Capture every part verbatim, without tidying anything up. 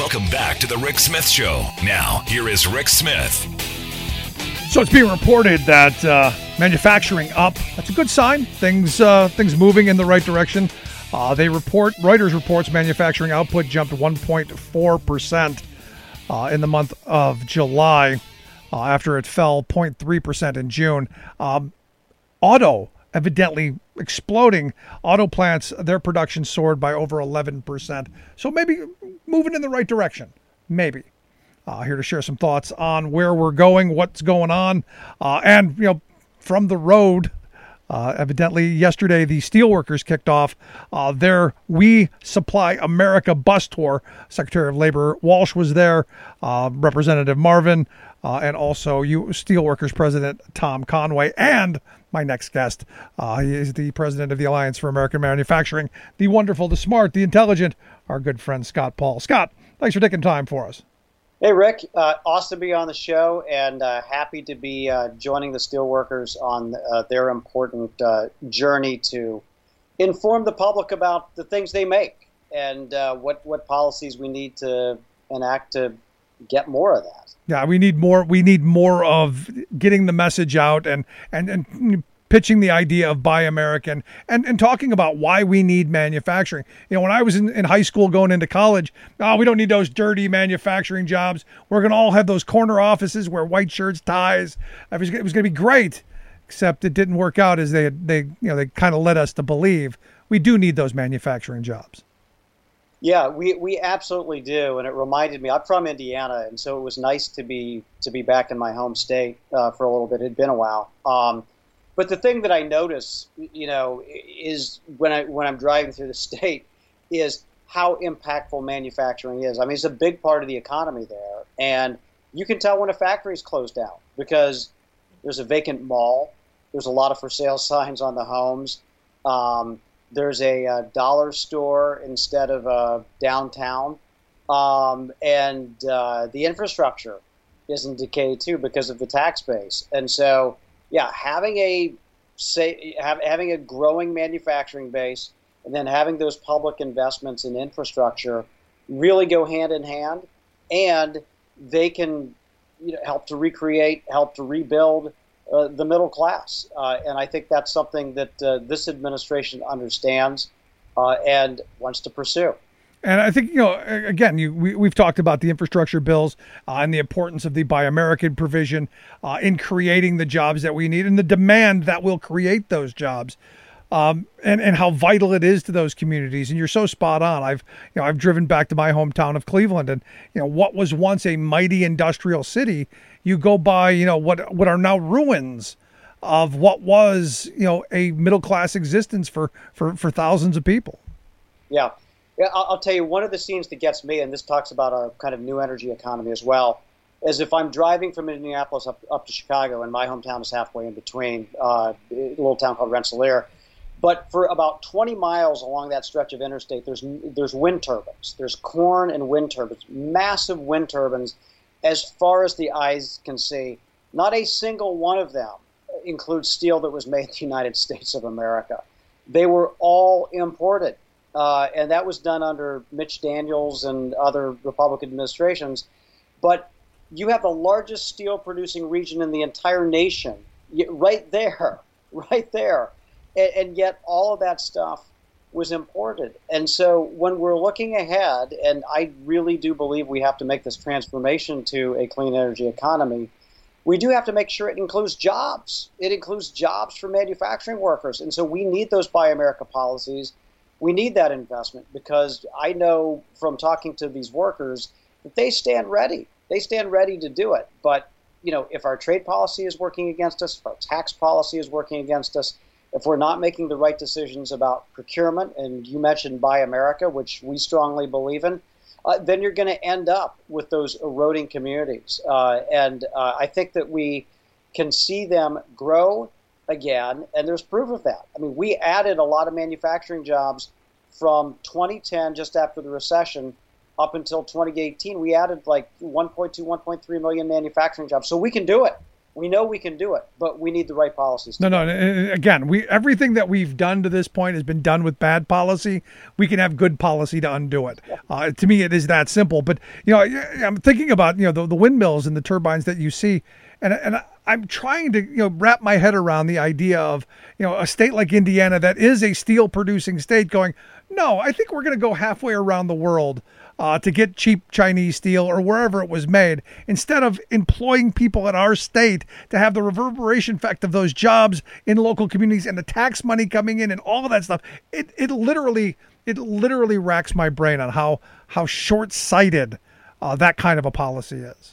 Welcome back to the Rick Smith Show. Now, here is Rick Smith. So it's being reported that uh, manufacturing up. That's a good sign. Things uh, things moving in the right direction. Uh, they report, Reuters reports manufacturing output jumped one point four percent uh, in the month of July uh, after it fell zero point three percent in June. Um, auto evidently exploding. Auto plants, their production soared by over eleven percent. So maybe moving in the right direction. Maybe. Uh, here to share some thoughts on where we're going, what's going on, uh, and, you know, from the road. Uh, evidently, yesterday, the steelworkers kicked off uh, their We Supply America bus tour. Secretary of Labor Walsh was there, uh, Representative Marvin, uh, and also you Steelworkers President Tom Conway, and my next guest. Uh, he is the president of the Alliance for American Manufacturing, the wonderful, the smart, the intelligent, our good friend Scott Paul. Scott, thanks for taking time for us. Hey, Rick. Uh, awesome to be on the show, and uh, happy to be uh, joining the steelworkers on uh, their important uh, journey to inform the public about the things they make and uh, what, what policies we need to enact to get more of that. Yeah, we need more. We need more of getting the message out and and, and pitching the idea of Buy American and, and talking about why we need manufacturing. You know, when I was in, in high school going into college, oh, we don't need those dirty manufacturing jobs. We're going to all have those corner offices, wear white shirts, ties. It was, it was going to be great, except it didn't work out as they had, they you know they kind of led us to believe. We do need those manufacturing jobs. Yeah, we, we absolutely do, and it reminded me. I'm from Indiana, and so it was nice to be to be back in my home state uh, for a little bit. It had been a while. Um, But the thing that I notice, you know, is when I when I'm driving through the state, is how impactful manufacturing is. I mean, it's a big part of the economy there, and you can tell when a factory's closed down because there's a vacant mall, there's a lot of for sale signs on the homes, um, there's a, a dollar store instead of a downtown, um, and uh, the infrastructure is in decay too because of the tax base, and so. Yeah, having a say, have, having a growing manufacturing base, and then having those public investments in infrastructure really go hand in hand, and they can, you know, help to recreate, help to rebuild uh, the middle class. Uh, and I think that's something that uh, this administration understands uh, and wants to pursue. And I think, you know, again, you, we, we've talked about the infrastructure bills uh, and the importance of the Buy American provision uh, in creating the jobs that we need and the demand that will create those jobs, um, and, and how vital it is to those communities. And you're so spot on. I've, you know, I've driven back to my hometown of Cleveland, and, you know, what was once a mighty industrial city, you go by, you know, what, what are now ruins of what was, you know, a middle-class existence for, for, for thousands of people. Yeah. Yeah, I'll tell you, one of the scenes that gets me, and this talks about our kind of new energy economy as well, is if I'm driving from Indianapolis up, up to Chicago, and my hometown is halfway in between, uh, a little town called Rensselaer. But for about twenty miles along that stretch of interstate, there's there's wind turbines. There's corn and wind turbines, massive wind turbines as far as the eyes can see. Not a single one of them includes steel that was made in the United States of America. They were all imported. Uh, and that was done under Mitch Daniels and other Republican administrations. But you have the largest steel producing region in the entire nation right there, right there. And, and yet all of that stuff was imported. And so when we're looking ahead, and I really do believe we have to make this transformation to a clean energy economy, we do have to make sure it includes jobs. It includes jobs for manufacturing workers. And so we need those Buy America policies. We need that investment because I know from talking to these workers that they stand ready. They stand ready to do it. But, you know, if our trade policy is working against us, if our tax policy is working against us, if we're not making the right decisions about procurement, and you mentioned Buy America, which we strongly believe in, uh, then you're going to end up with those eroding communities. Uh, and uh, I think that we can see them grow again, and there's proof of that. I mean, we added a lot of manufacturing jobs from twenty ten, just after the recession, up until twenty eighteen. We added like one point two, one point three million manufacturing jobs. So we can do it. We know we can do it, but we need the right policies. No, no. Again, we everything that we've done to this point has been done with bad policy. We can have good policy to undo it. Uh, to me, it is that simple. But you know, I'm thinking about you know the, the windmills and the turbines that you see, and and I'm trying to you know wrap my head around the idea of you know a state like Indiana that is a steel producing state going, no, I think we're going to go halfway around the world. Uh, to get cheap Chinese steel or wherever it was made, instead of employing people in our state to have the reverberation effect of those jobs in local communities and the tax money coming in and all of that stuff. It it literally it literally racks my brain on how how short-sighted uh, that kind of a policy is.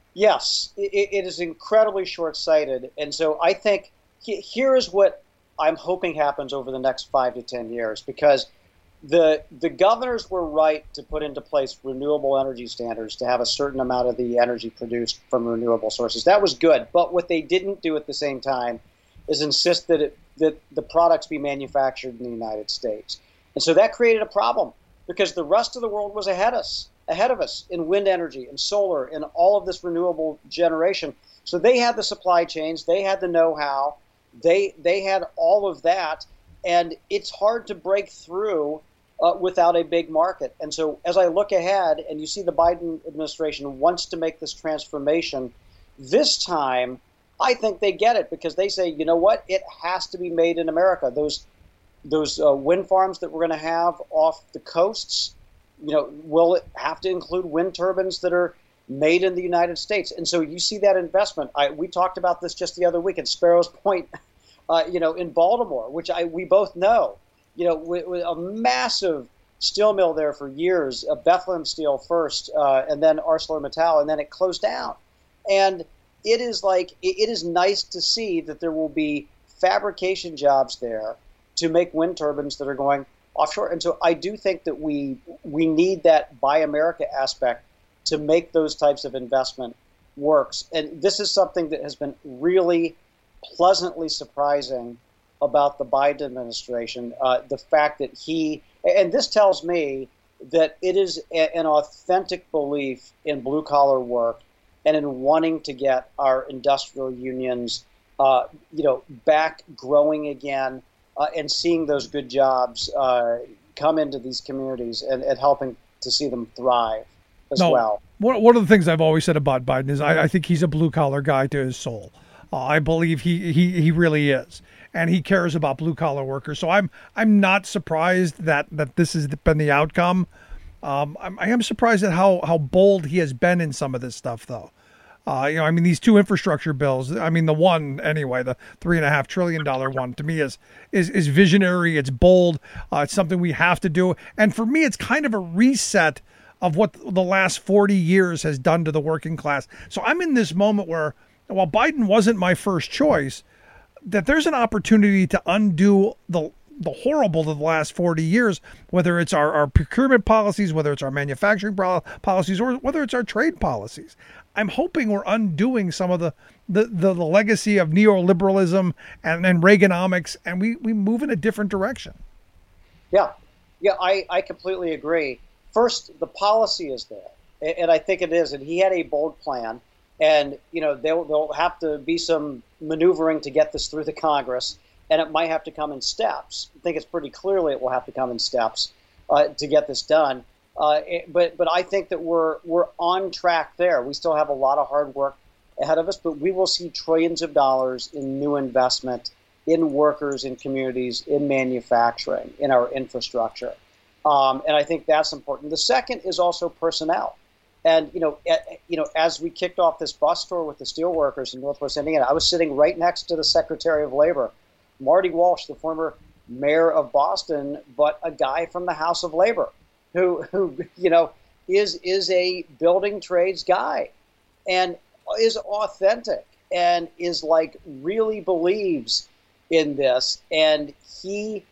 Yes, it, it is incredibly short-sighted, and so I think he, here is what I'm hoping happens over the next five to ten years, because The the governors were right to put into place renewable energy standards to have a certain amount of the energy produced from renewable sources. That was good. But what they didn't do at the same time is insist that it, that the products be manufactured in the United States. And so that created a problem because the rest of the world was ahead of us, ahead of us in wind energy and solar and all of this renewable generation. So they had the supply chains, they had the know-how, they they had all of that, and it's hard to break through Uh, without a big market. And so as I look ahead and you see the Biden administration wants to make this transformation, this time I think they get it because they say, you know what, it has to be made in America. Those those uh, wind farms that we're going to have off the coasts, you know, will it have to include wind turbines that are made in the United States? And so you see that investment. I, we talked about this just the other week at Sparrows Point, uh, you know, in Baltimore, which I we both know. You know, with, with a massive steel mill there for years, uh, Bethlehem Steel first, uh, and then ArcelorMittal, and then it closed down. And it is like, it, it is nice to see that there will be fabrication jobs there to make wind turbines that are going offshore. And so I do think that we we need that Buy America aspect to make those types of investment works. And this is something that has been really pleasantly surprising about the Biden administration, uh, the fact that he, and this tells me that it is a, an authentic belief in blue-collar work and in wanting to get our industrial unions, uh, you know, back growing again uh, and seeing those good jobs uh, come into these communities and, and helping to see them thrive as no, well. One, one of the things I've always said about Biden is I, I think he's a blue-collar guy to his soul. Uh, I believe he, he, he really is. And he cares about blue collar workers, so I'm I'm not surprised that, that this has been the outcome. Um, I'm, I am surprised at how how bold he has been in some of this stuff, though. Uh, you know, I mean, these two infrastructure bills. I mean, the one anyway, the three and a half trillion dollar one, to me is is is visionary. It's bold. Uh, it's something we have to do. And for me, it's kind of a reset of what the last forty years has done to the working class. So I'm in this moment where, while Biden wasn't my first choice, that there's an opportunity to undo the the horrible of the last forty years, whether it's our, our procurement policies, whether it's our manufacturing policies, or whether it's our trade policies. I'm hoping we're undoing some of the the, the, the legacy of neoliberalism and, and Reaganomics, and we, we move in a different direction. Yeah, yeah, I, I completely agree. First, the policy is there, and I think it is, and he had a bold plan. And, you know, there'll, there'll have to be some maneuvering to get this through the Congress, and it might have to come in steps. I think it's pretty clearly it will have to come in steps uh, to get this done. Uh, but but I think that we're we're on track there. We still have a lot of hard work ahead of us, but we will see trillions of dollars in new investment in workers, in communities, in manufacturing, in our infrastructure. Um, and I think that's important. The second is also personnel. And, you know, at, you know, as we kicked off this bus tour with the steelworkers in Northwest Indiana, I was sitting right next to the Secretary of Labor, Marty Walsh, the former mayor of Boston, but a guy from the House of Labor who, who you know, is is a building trades guy and is authentic and is like really believes in this. And he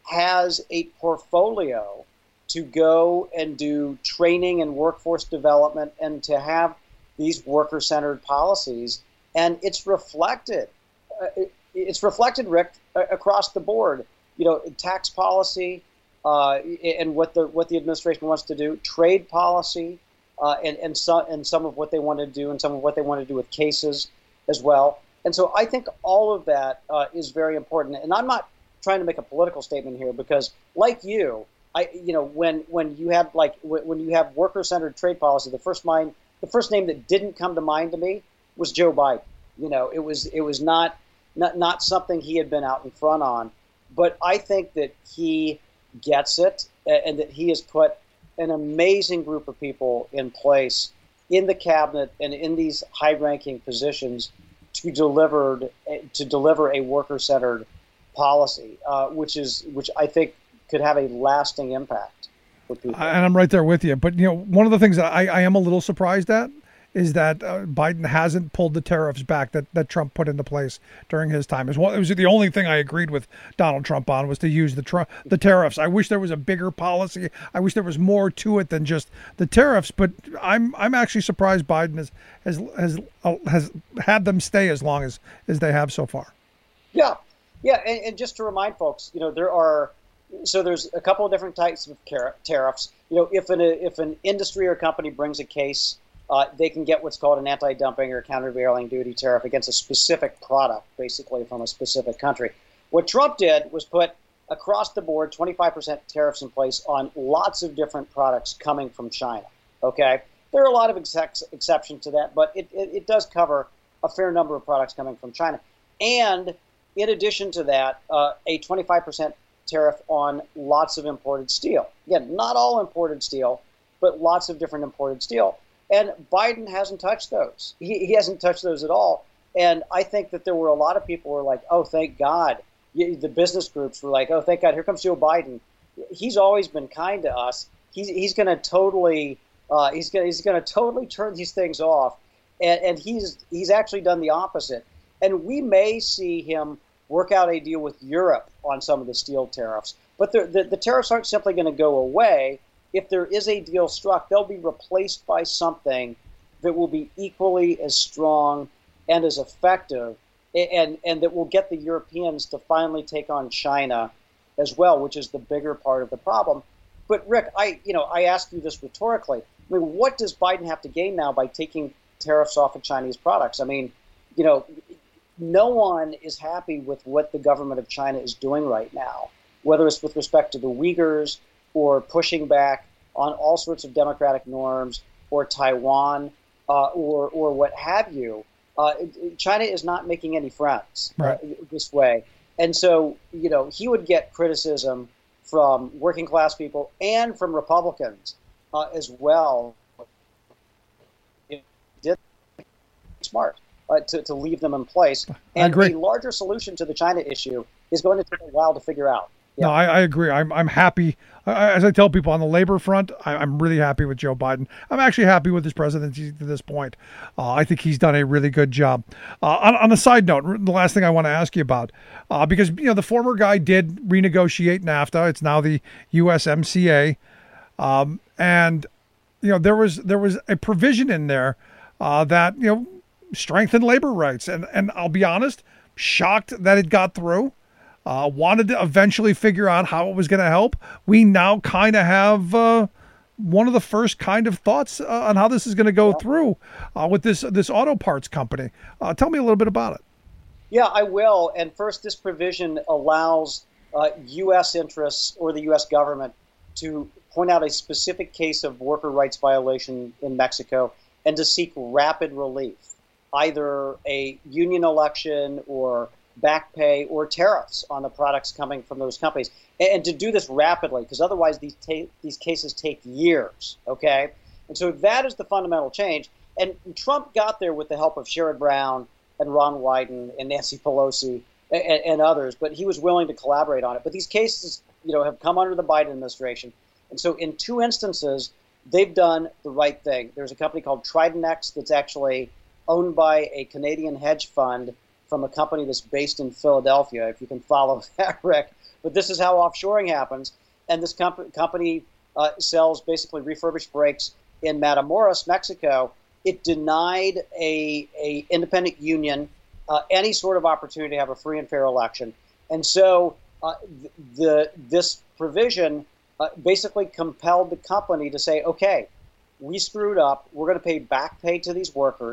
has a portfolio to go and do training and workforce development and to have these worker-centered policies. And it's reflected. Uh, it, it's reflected, Rick, across the board. You know, tax policy uh, and what the what the administration wants to do, trade policy, uh, and and some and some of what they want to do, and some of what they want to do with cases. as well. And so I think all of that uh, is very important. And I'm not trying to make a political statement here because, like you, I you know when when you have like when you have worker-centered trade policy, the first mind the first name that didn't come to mind to me was Joe Biden. You know, it was it was not not not something he had been out in front on, but I think that he gets it and that he has put an amazing group of people in place in the cabinet and in these high-ranking positions to deliver to deliver a worker-centered policy, uh, which is which I think could have a lasting impact for people. And I'm right there with you. But you know, one of the things that I, I am a little surprised at is that uh, Biden hasn't pulled the tariffs back that, that Trump put into place during his time. It was, it was the only thing I agreed with Donald Trump on was to use the tr- the tariffs. I wish there was a bigger policy. I wish there was more to it than just the tariffs. But I'm I'm actually surprised Biden has has has, uh, has had them stay as long as, as they have so far. Yeah, yeah, and, and just to remind folks, you know, there are so there's a couple of different types of tariffs. You know, if an if an industry or company brings a case, Uh, they can get what's called an anti-dumping or countervailing duty tariff against a specific product, basically from a specific country. What Trump did was put across the board twenty-five percent tariffs in place on lots of different products coming from China. Okay, there are a lot of ex- exceptions to that, but it, it, it does cover a fair number of products coming from China. And in addition to that, uh, a twenty-five percent tariff on lots of imported steel. Again, not all imported steel, but lots of different imported steel. And Biden hasn't touched those. He, he hasn't touched those at all. And I think that there were a lot of people who were like, oh, thank God. The business groups were like, oh, thank God, here comes Joe Biden. He's always been kind to us. He's he's going to totally uh, he's going he's going to totally turn these things off. And, and he's he's actually done the opposite. And we may see him work out a deal with Europe on some of the steel tariffs. But the the, the tariffs aren't simply going to go away. If there is a deal struck, they'll be replaced by something that will be equally as strong and as effective, and, and that will get the Europeans to finally take on China as well, which is the bigger part of the problem. But Rick, I you know I ask you this rhetorically. I mean, what does Biden have to gain now by taking tariffs off of Chinese products? I mean, you know, no one is happy with what the government of China is doing right now, whether it's with respect to the Uyghurs or pushing back on all sorts of democratic norms, or Taiwan, uh, or or what have you. Uh, China is not making any friends right. uh, this way, and so you know he would get criticism from working class people and from Republicans uh, as well. It did smart uh, to to leave them in place, and I agree. a larger solution to the China issue is going to take a while to figure out. Yeah. No, I, I agree. I'm I'm happy. As I tell people on the labor front, I, I'm really happy with Joe Biden. I'm actually happy with his presidency to this point. Uh, I think he's done a really good job. Uh, on, on a side note, the last thing I want to ask you about, uh, because you know the former guy did renegotiate NAFTA. It's now the U S M C A, um, and you know there was there was a provision in there uh, that you know strengthened labor rights, and and I'll be honest, shocked that it got through. Uh, wanted to eventually figure out how it was going to help. We now kind of have uh, one of the first kind of thoughts uh, on how this is going to go yeah. through uh, with this this auto parts company. Uh, tell me a little bit about it. Yeah, I will. And first, this provision allows uh, U S interests or the U S government to point out a specific case of worker rights violation in Mexico and to seek rapid relief, either a union election or back pay or tariffs on the products coming from those companies, and, and to do this rapidly, because otherwise these ta- these cases take years, okay? And so that is the fundamental change. And Trump got there with the help of Sherrod Brown and Ron Wyden and Nancy Pelosi and, and others, but he was willing to collaborate on it. But these cases, you know, have come under the Biden administration. And so in two instances, they've done the right thing. There's a company called Tridenex that's actually owned by a Canadian hedge fund from a company that's based in Philadelphia, if you can follow that, Rick. But this is how offshoring happens. And this comp- company uh, sells basically refurbished brakes in Matamoros, Mexico. It denied a, a independent union uh, any sort of opportunity to have a free and fair election. And so uh, the this provision uh, basically compelled the company to say, okay, we screwed up. We're going to pay back pay to these workers.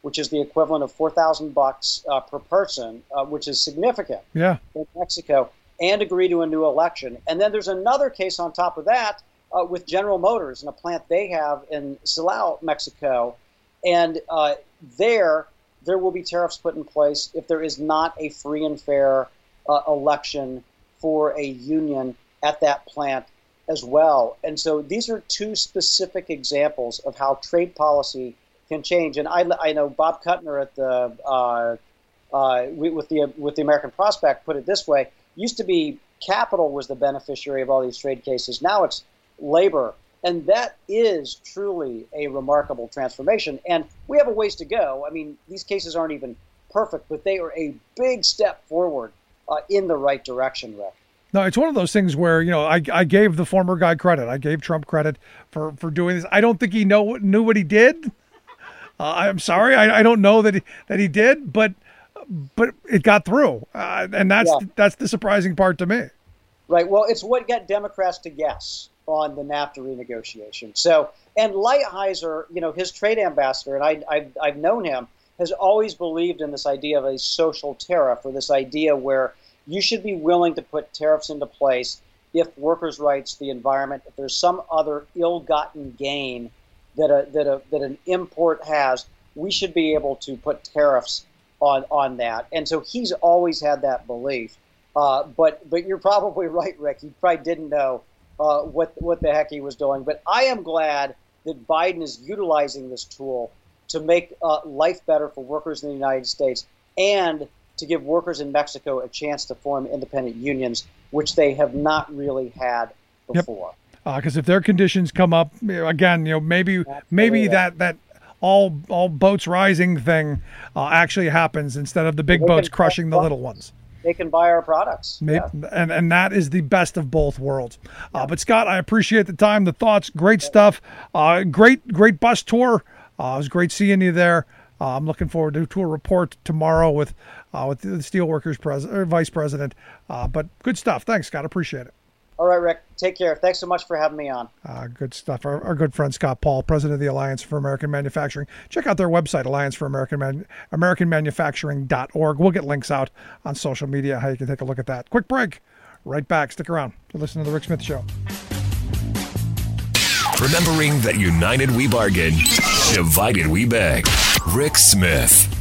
which is the equivalent of four thousand bucks uh, per person, uh, which is significant yeah. in Mexico, and agree to a new election. And then there's another case on top of that uh, with General Motors and a plant they have in Silao, Mexico. And uh, there, there will be tariffs put in place if there is not a free and fair uh, election for a union at that plant as well. And so these are two specific examples of how trade policy can change. And I, I know Bob Kuttner at the uh, uh, with the with the American Prospect put it this way: used to be capital was the beneficiary of all these trade cases. Now it's labor, and that is truly a remarkable transformation. And we have a ways to go. I mean, these cases aren't even perfect, but they are a big step forward uh, in the right direction, Rick. No, it's one of those things where, you know, I I gave the former guy credit. I gave Trump credit for, for doing this. I don't think he know knew what he did. Uh, I'm sorry, I, I don't know that he, that he did, but but it got through, uh, and that's yeah. that's the surprising part to me. Right. Well, it's what got Democrats to guess on the NAFTA renegotiation. So, and Lighthizer, you know, his trade ambassador, and I I've, I've known him, has always believed in this idea of a social tariff, or this idea where you should be willing to put tariffs into place if workers' rights, the environment, if there's some other ill-gotten gain that a, that a, that an import has, we should be able to put tariffs on on that. And so he's always had that belief. Uh, but but you're probably right, Rick. He probably didn't know uh, what what the heck he was doing. But I am glad that Biden is utilizing this tool to make uh, life better for workers in the United States and to give workers in Mexico a chance to form independent unions, which they have not really had before. Because yep. uh, if their conditions come up again, you know, maybe Absolutely. maybe that that all all boats rising thing uh, actually happens instead of the big they boats crushing the little ones. They can buy our products. Maybe, yeah. and and that is the best of both worlds. Yeah. Uh, but Scott, I appreciate the time, the thoughts, great yeah. stuff. Uh, great great bus tour. Uh, it was great seeing you there. Uh, I'm looking forward to a tour report tomorrow with uh, with the Steelworkers pres- or vice president. Uh, but good stuff. Thanks, Scott. Appreciate it. All right, Rick. Take care. Thanks so much for having me on. Uh, good stuff. Our, our good friend Scott Paul, president of the Alliance for American Manufacturing. Check out their website, Alliance for American Man- American Manufacturing dot org. We'll get links out on social media how you can take a look at that. Quick break. Right back. Stick around to listen to the Rick Smith Show. Remembering that united we bargain, divided we beg. Rick Smith.